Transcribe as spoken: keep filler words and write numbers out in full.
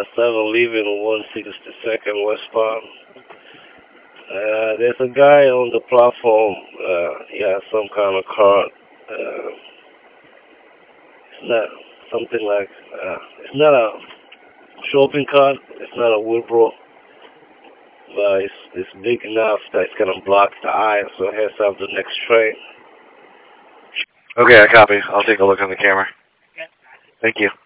I started leaving one sixty-second westbound. Uh, there's a guy on the platform. Uh, he has some kind of card. Uh, it's not something like, uh, it's not a shopping cart. It's not a wheelbarrow. But it's, it's big enough that it's going to block the eye, so it has to have the next train. Okay, I copy. I'll take a look on the camera. Thank you.